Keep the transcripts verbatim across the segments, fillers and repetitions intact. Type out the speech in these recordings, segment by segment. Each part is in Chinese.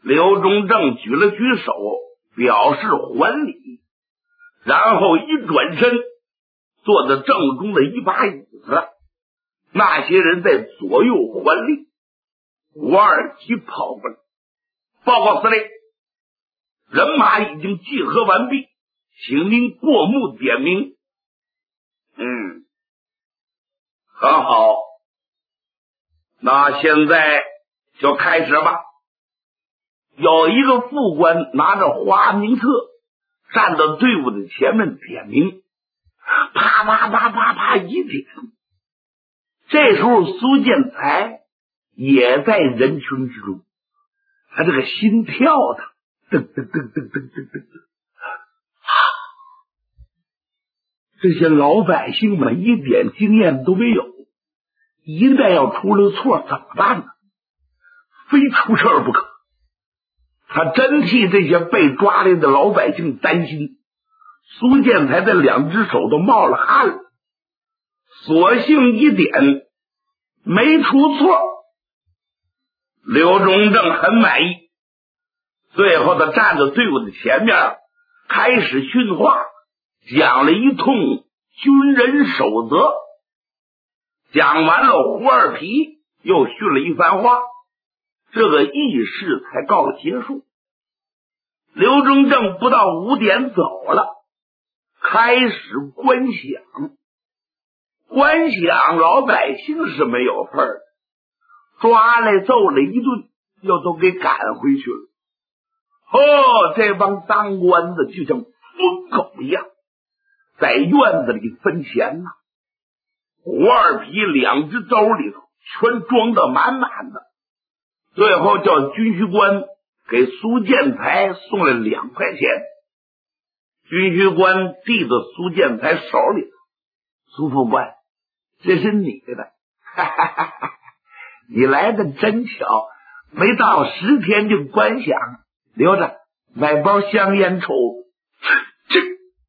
刘忠正举了举手，表示还礼，然后一转身，坐在正中的一把椅子上。那些人在左右环立。吴二七跑过来，报告司令，人马已经集合完毕，请您过目点名。嗯，很好，那现在就开始吧。有一个副官拿着花名册站到队伍的前面点名，啪啪啪啪啪一点。这时候苏建才也在人群之中，他这个心跳的噔噔噔噔噔噔噔噔，这些老百姓们一点经验都没有，一旦要出了错怎么办呢？非出事不可。他真替这些被抓来的老百姓担心。苏建才的两只手都冒了汗了，索性一点没出错。刘忠正很满意，最后他站在队伍的前面开始训话，讲了一通军人守则。讲完了胡二皮，又训了一番话，这个议事才告结束。刘忠正不到五点走了，开始观想。观想老百姓是没有份儿，抓来揍了一顿，又都给赶回去了。哦，这帮当官的就像疯狗一样，在院子里分钱呢。胡二皮两只兜里头全装得满满的，最后叫军需官给苏建才送了两块钱。军需官递到苏建才手里，苏副官，这是你的，哈哈哈哈，你来的真巧，没到十天就观想，留着买包香烟抽。这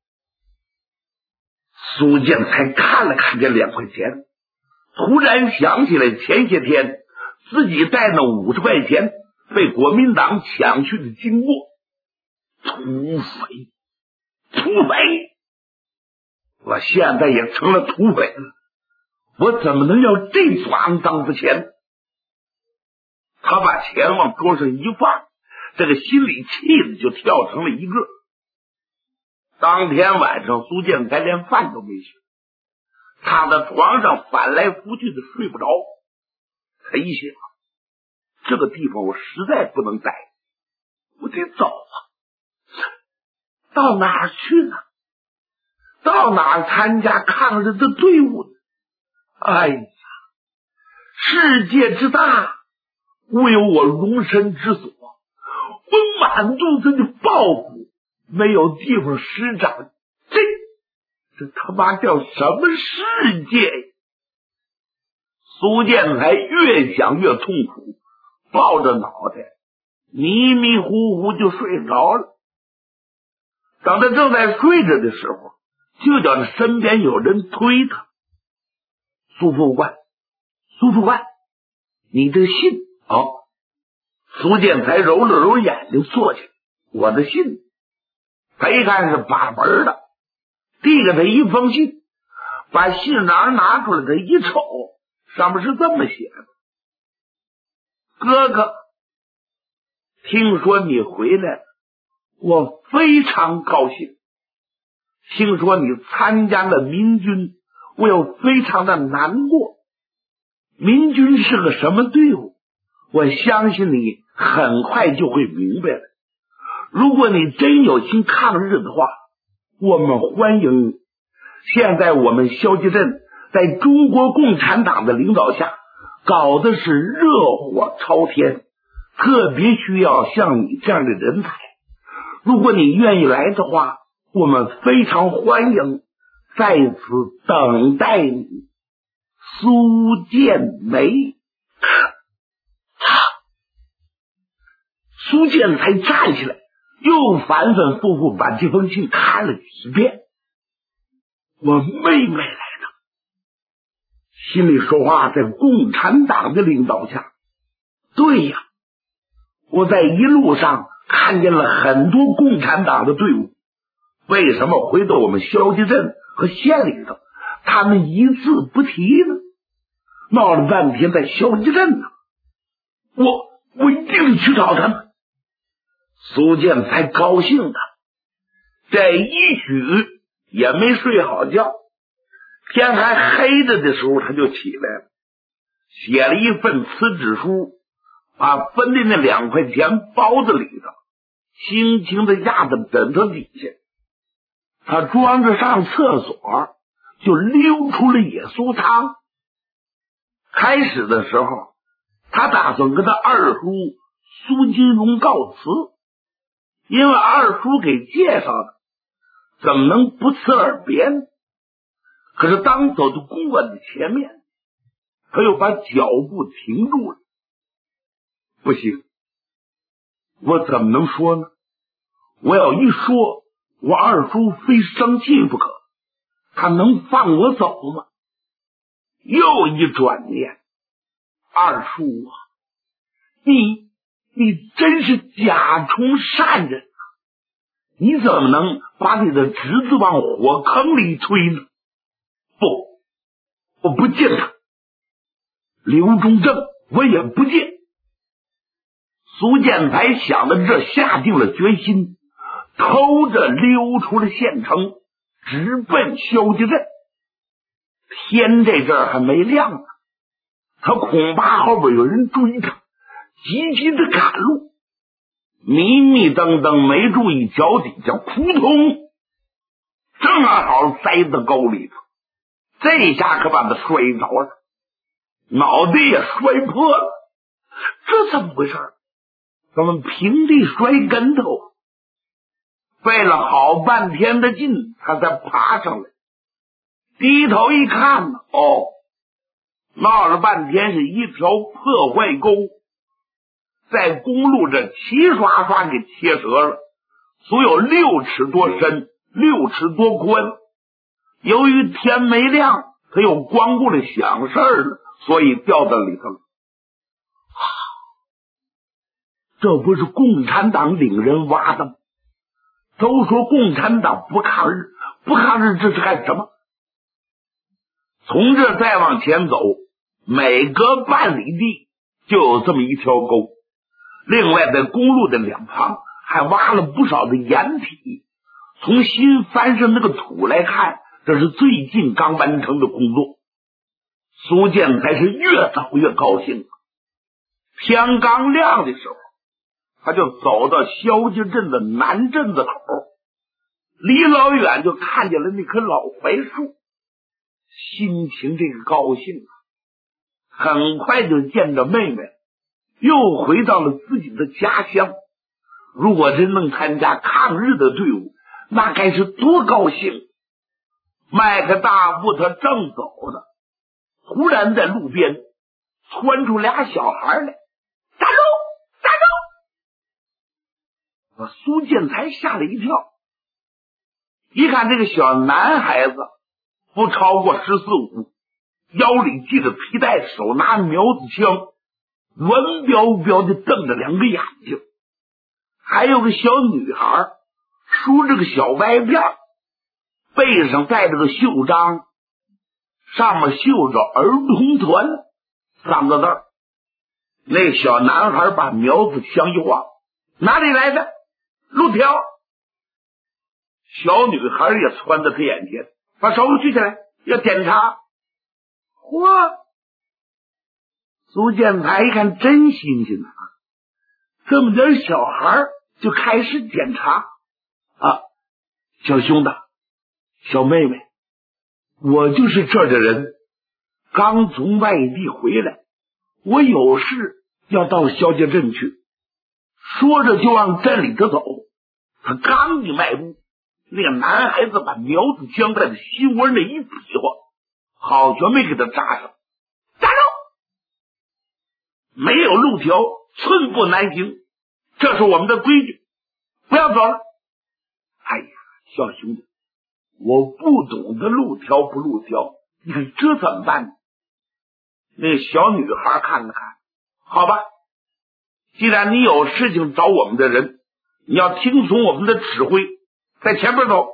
苏建才看了看这两块钱，突然想起来前些天自己带那五十块钱被国民党抢去的经过。土匪，土匪！我现在也成了土匪了，我怎么能要这种肮脏的钱？他把钱往桌上一放，这个心里气的就跳成了一个。当天晚上苏建才连饭都没吃，躺在床上翻来覆去的睡不着。他一想，这个地方我实在不能待，我得走啊！到哪儿去呢？到哪儿参加抗日的队伍呢？哎呀，世界之大，无有我容身之所，我满肚子的抱负，没有地方施展，这这他妈叫什么世界？苏建才越想越痛苦，抱着脑袋迷迷糊糊就睡着了。等他正在睡着的时候，就觉得身边有人推他。苏副官，苏副官，你的信哦。苏建才揉了揉眼睛坐起来，我的信。他一看是把门的，递给他一封信，把信囊拿出来，他一瞅，上面是这么写的：哥哥，听说你回来了，我非常高兴。听说你参加了民军，我又非常的难过。民军是个什么队伍？我相信你很快就会明白了。如果你真有心抗日的话，我们欢迎你。现在我们萧集镇在中国共产党的领导下，搞的是热火朝天，特别需要像你这样的人才。如果你愿意来的话，我们非常欢迎，在此等待你。苏建梅。苏建才站起来，又反反复复把这封信看了几遍。我妹妹来的，心里说话，在共产党的领导下，对呀， 我在一路上看见了很多共产党的队伍，为什么回到我们萧家镇和县里头，他们一字不提呢？闹了半天在萧家镇呢，我我一定去找他们。苏建才高兴的，这一宿也没睡好觉，天还黑着的时候他就起来了，写了一份辞职书，把分的那两块钱包在里头，轻轻的压在枕头底下。他装着上厕所，就溜出了野苏堂。开始的时候，他打算跟他二叔苏金荣告辞，因为二叔给介绍的，怎么能不辞而别呢？可是当走到公馆的前面，他又把脚步停住了。不行，我怎么能说呢？我要一说，我二叔非生气不可，他能放我走吗？又一转念，二叔啊，你你真是假充善人啊！你怎么能把你的侄子往火坑里推呢？不，我不见他。刘忠正我也不见。苏建才想到这，下定了决心，偷着溜出了县城，直奔萧家镇。天这阵儿还没亮呢，他恐怕后边有人追他，急急的赶路，迷迷瞪瞪没注意脚底下扑通，正好塞到沟里头，这下可把他摔着了，脑袋也摔破了。这怎么回事？怎么平地摔跟头？费了好半天的劲，他才爬上来。低头一看呢，哦，闹了半天是一条破坏沟，在公路这齐刷刷给切折了，足有六尺多深，六尺多宽。由于天没亮，他又光顾着想事儿了，所以掉到里头了。啊，这不是共产党领人挖的吗？都说共产党不抗日，不抗日这是干什么？从这再往前走，每隔半里地就有这么一条沟。另外在公路的两旁还挖了不少的掩体，从新翻上那个土来看，这是最近刚完成的工作。苏建才是越走越高兴。天刚亮的时候，他就走到萧家镇的南镇子口，离老远就看见了那棵老槐树，心情这个高兴啊！很快就见着妹妹，又回到了自己的家乡。如果真能参加抗日的队伍，那该是多高兴！迈开大步，他正走呢，突然在路边窜出俩小孩来，站住！站住！把苏建才吓了一跳。一看这个小男孩子不超过十四五，腰里系着皮带，手拿苗子枪，文彪彪的瞪着两个眼睛。还有个小女孩梳着个小歪辫，背上带着个袖章，上面绣着儿童团三个字儿。那小男孩把苗子枪一晃，哪里来的？路条。小女孩也窜到他眼前，把手举起来要检查。嚯！苏建才一看真新鲜啊，这么点小孩就开始检查啊！小兄弟，小妹妹，我就是这儿的人，刚从外地回来，我有事要到萧家镇去。说着就往镇里头走，他刚一迈步，那个男孩子把苗子枪在他心窝那一比划，好全没给他扎上。站住！没有路条，寸步难行，这是我们的规矩，不要走了。哎呀，小兄弟，我不懂得路条不路条，你看这怎么办呢？那小女孩看了看，好吧， 既然你有事情找我们的人，你要听从我们的指挥，在前边走。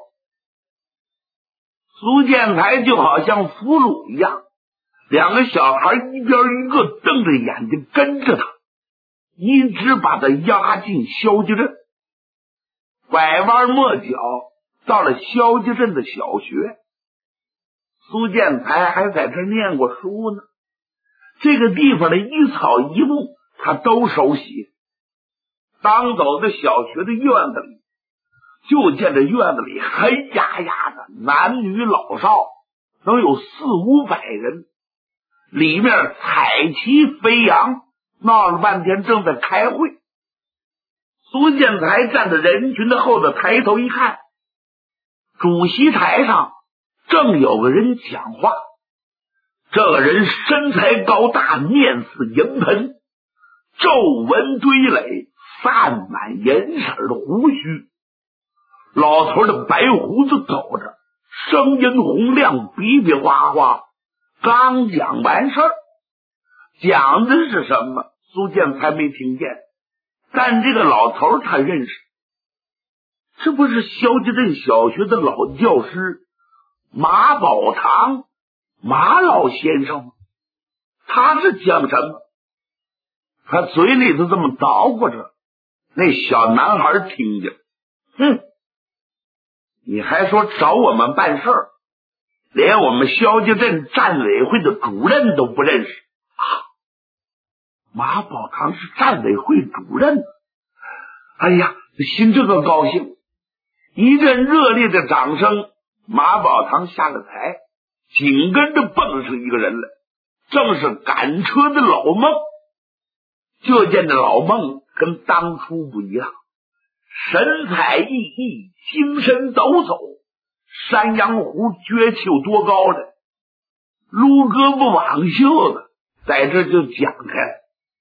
苏建才就好像俘虏一样，两个小孩一边一个瞪着眼睛跟着他，一直把他押进萧家镇。拐弯抹角到了萧家镇的小学，苏建才还在这念过书呢。这个地方的一草一木他都熟悉。当走到小学的院子里，就见这院子里黑压压的，男女老少能有四五百人，里面彩旗飞扬，闹了半天正在开会。苏建才站在人群的后头，抬头一看，主席台上正有个人讲话。这个人身材高大，面似银盆，皱纹堆垒，散满银色的胡须。老头的白胡子抖着，声音洪亮，比比划划。刚讲完事儿，讲的是什么苏建才没听见，但这个老头他认识，这不是萧家镇小学的老教师马宝堂马老先生吗？他是讲什么？他嘴里头这么捣鼓着，那小男孩听见，哼，你还说找我们办事儿，连我们萧家镇战委会的主任都不认识啊！马宝堂是战委会主任，哎呀，心这个高兴！一阵热烈的掌声，马宝堂下了台，紧跟着蹦出一个人来，正是赶车的老孟。就见这老孟跟当初不一样，神采奕奕，精神抖擞，山羊胡撅起有多高的，撸胳膊挽袖子，在这就讲开了。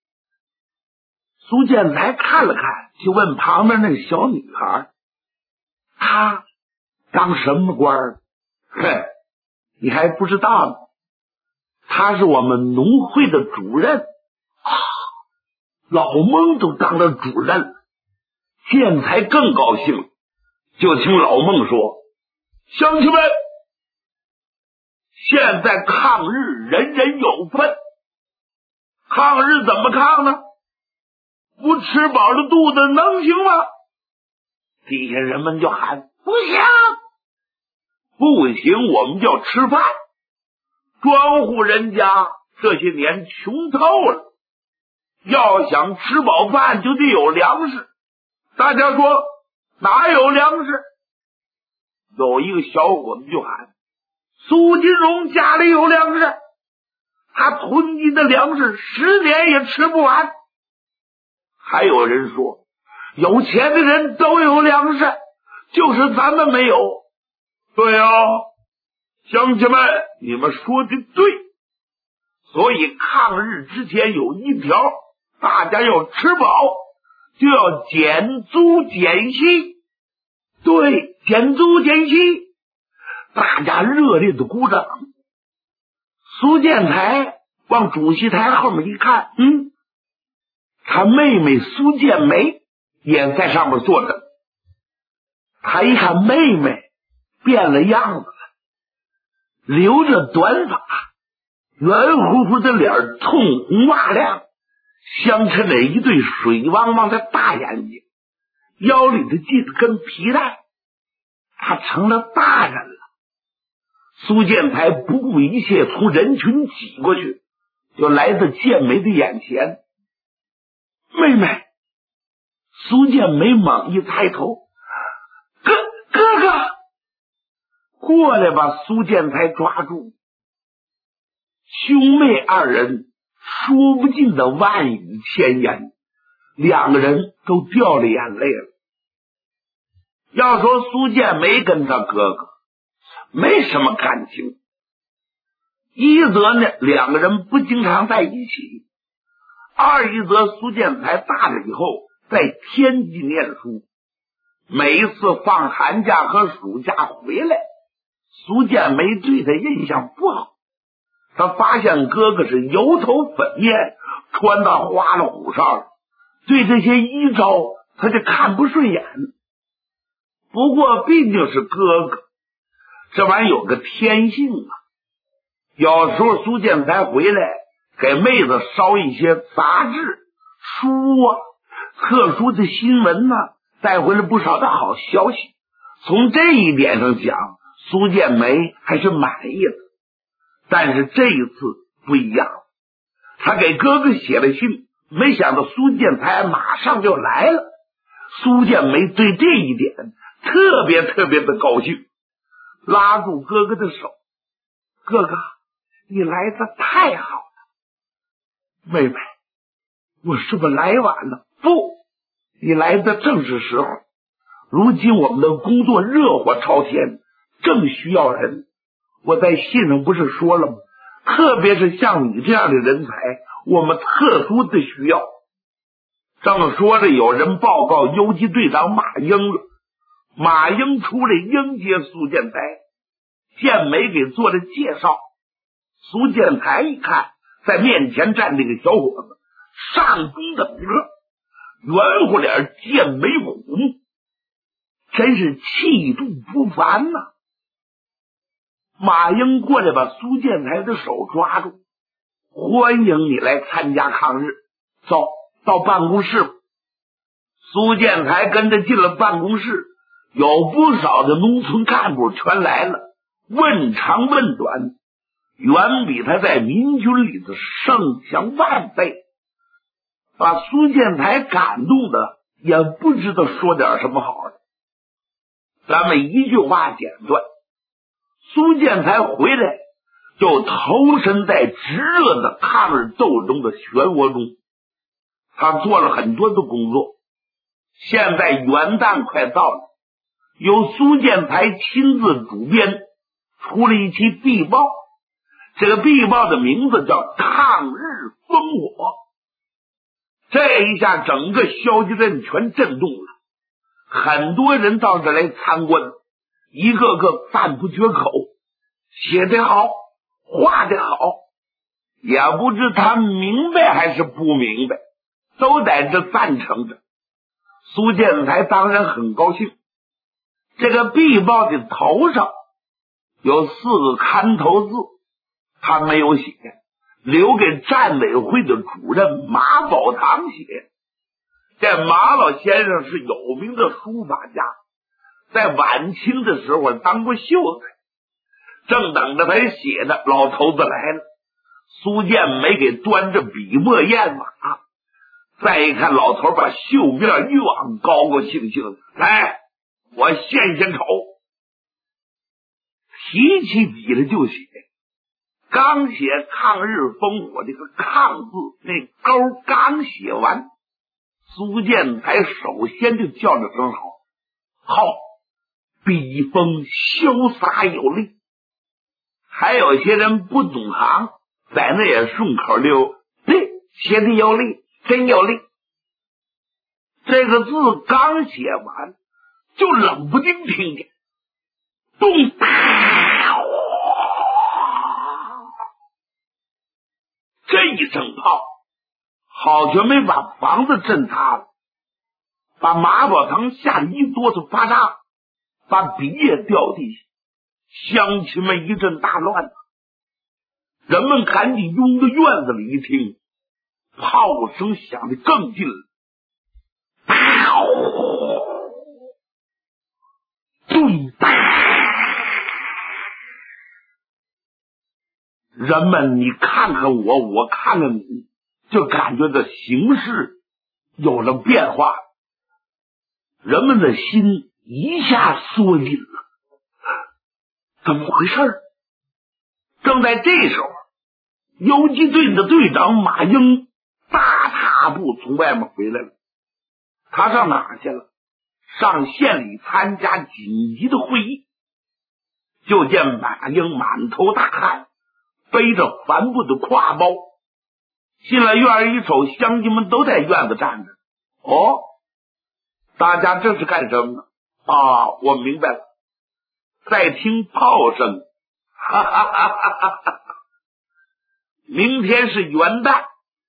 苏建才看了看，就问旁边那个小女孩，她当什么官儿？嘿，你还不知道呢，她是我们农会的主任啊！老孟都当了主任了，建才更高兴了，就听老孟说，乡亲们，现在抗日人人有份，抗日怎么抗呢？不吃饱了肚子能行吗？底下人们就喊不行，不行，我们就要吃饭。庄户人家这些年穷透了，要想吃饱饭就得有粮食。大家说哪有粮食？有一个小伙子就喊，苏金荣家里有粮食，他囤积的粮食十年也吃不完。还有人说，有钱的人都有粮食，就是咱们没有。对啊，乡亲们，你们说的对。所以抗日之前有一条，大家要吃饱，就要减租减息。对，减租减息，大家热烈的鼓掌。苏建才往主席台后面一看，嗯，他妹妹苏建梅也在上面坐着。他一看妹妹变了样子了，留着短发，圆乎乎的脸，通红瓦亮，镶嵌着一对水汪汪的大眼睛，腰里的系着根皮带，他成了大人了。苏建才不顾一切从人群挤过去，就来到建梅的眼前。妹妹，苏建梅猛一抬头，哥哥哥，过来把苏建才抓住。兄妹二人说不尽的万语千言，两个人都掉了眼泪了。要说苏建梅跟他哥哥没什么感情，一则呢两个人不经常在一起，二一则苏建才大了以后在天津念书，每一次放寒假和暑假回来，苏建梅对他印象不好。他发现哥哥是油头粉面，穿到花里胡哨， 对这些遗诏他就看不顺眼。不过毕竟是哥哥，这玩意有个天性啊。有时候苏建才回来给妹子捎一些杂志、书啊，特殊的新闻呢、啊，带回来不少的好消息。从这一点上讲，苏建梅还是满意的。但是这一次不一样，他给哥哥写了信，没想到苏建才马上就来了。苏建梅对这一点特别特别的高兴，拉住哥哥的手：“哥哥，你来的太好了。”“妹妹，我是不是来晚了？”“不，你来的正是时候。如今我们的工作热火朝天，正需要人。我在信上不是说了吗？特别是像你这样的人才，我们特殊的需要。”正说着，有人报告游击队长马英了。马英出来迎接苏建才，建梅给做了介绍。苏建才一看，在面前站这个小伙子，上中等个，圆乎脸，剑眉虎目，真是气度不凡呐、啊。马英过来把苏建才的手抓住：“欢迎你来参加抗日，走到办公室。”苏建才跟着进了办公室，有不少的农村干部全来了，问长问短，远比他在民军里的盛强万倍，把苏建才感动的也不知道说点什么好的。咱们一句话简短，苏建才回来就投身在炙热的抗日斗争的漩涡中，他做了很多的工作。现在元旦快到了，由苏建才亲自主编出了一期壁报，这个壁报的名字叫《抗日烽火》。这一下整个消极镇全震动了，很多人到这来参观，一个个赞不绝口，写得好，画得好，也不知他明白还是不明白，都在这赞成着。苏建才当然很高兴。这个壁报的头上有四个看头字，他没有写，留给战委会的主任马宝堂写。这马老先生是有名的书法家，在晚清的时候当过秀才。正等着他写的，老头子来了。苏建梅给端着笔墨砚码，再一看老头把袖面一往，高高兴兴的：“来，我献献丑。”提起笔来就写，刚写抗日烽火这个抗字，那勾刚写完，苏建才首先就叫了声好，好，笔锋潇洒有力。还有些人不懂行，在那也顺口溜：“对，写的有力，真有力。”这个字刚写完，就冷不丁听见咚哒，这一声炮，好像没把房子震塌了，把马宝堂吓得一哆嗦发炸，把笔也掉地下，乡亲们一阵大乱。人们赶紧拥到院子里一听，炮声响得更近了，咚哒！人们你看看我，我看看你，就感觉这形势有了变化，人们的心一下缩紧了。怎么回事？正在这时候，游击队的队长马英大踏步从外面回来了。他上哪儿去了？上县里参加紧急的会议。就见马英满头大汗，背着帆布的挎包，进了院一瞅，乡亲们都在院子站着。哦，大家这是干什么呢？啊，我明白了，在听炮声。哈哈哈哈哈哈！明天是元旦，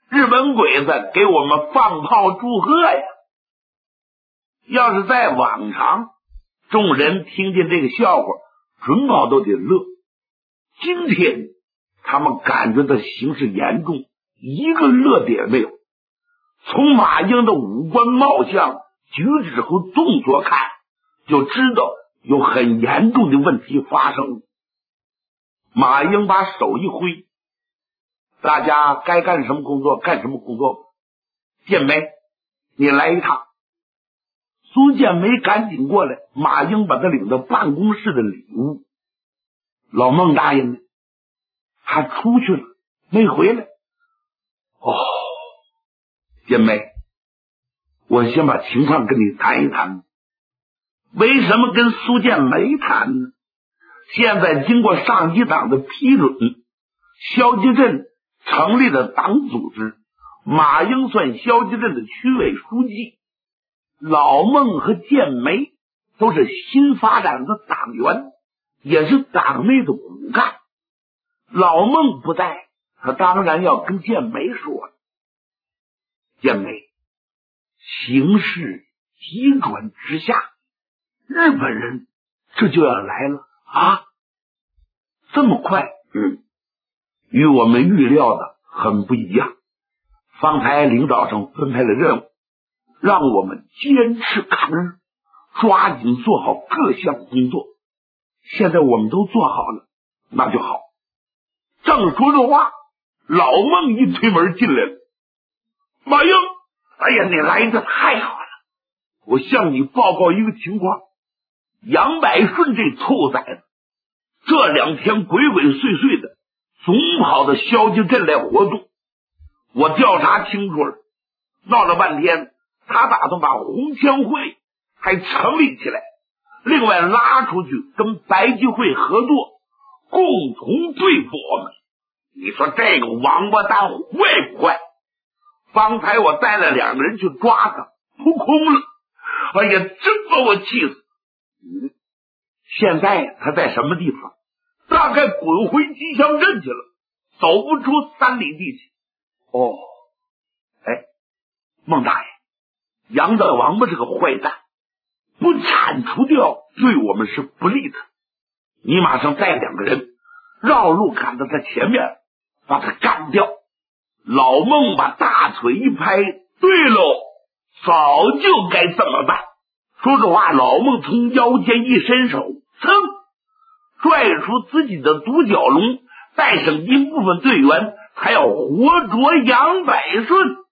日本鬼子给我们放炮祝贺呀！要是在往常，众人听见这个笑话，准保都得乐。今天他们感觉到形势严重，一个乐点没有。从马英的五官貌相、举止和动作看，就知道有很严重的问题发生。马英把手一挥，大家该干什么工作干什么工作。建梅，你来一趟。苏建梅赶紧过来，马英把他领到办公室的里屋。老孟大爷呢？他出去了，没回来。哦，建梅，我先把情况跟你谈一谈。为什么跟苏建梅谈呢？现在经过上级党的批准，萧集镇成立了党组织，马英算萧集镇的区委书记，老孟和建梅都是新发展的党员，也是党内的骨干。老孟不在，他当然要跟建梅说了。建梅，形势急转直下，日本人这就要来了啊！这么快？嗯，与我们预料的很不一样。方才领导层分配了任务，让我们坚持抗日，抓紧做好各项工作。现在我们都做好了，那就好。正说着话，老孟一推门进来了。马英，哎呀，你来的太好了！我向你报告一个情况，杨百顺这兔崽子这两天鬼鬼祟祟的，总跑到萧集镇来活动。我调查清楚了，闹了半天，他打算把红枪会还成立起来，另外拉出去跟白集会合作，共同对付我们。你说这个王八蛋坏不坏？方才我带了两个人去抓他，扑空了。哎呀，真把我气死！嗯，现在他在什么地方？大概滚回吉祥镇去了，走不出三里地去。哦，哎，孟大爷，杨大王八是个坏蛋，不铲除掉对我们是不利的。你马上带两个人绕路赶到他前面，把他干掉。老孟把大腿一拍，对喽，早就该这么办。说着话，老孟从腰间一伸手，噌，拽出自己的独角龙，带上一部分队员，还要活捉杨百顺。